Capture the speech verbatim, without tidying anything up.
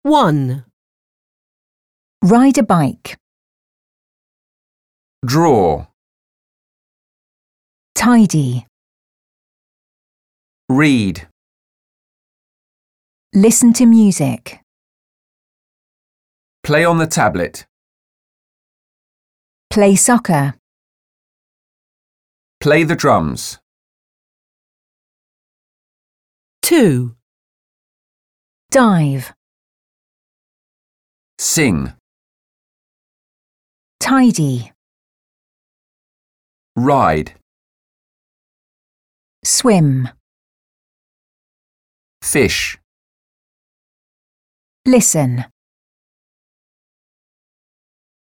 one, Ride a bike. Draw. Tidy. Read. Listen to music. Play on the tablet. Play soccer. Play the drums. two, Dive. Sing. Tidy. Ride. Swim. Fish. Listen.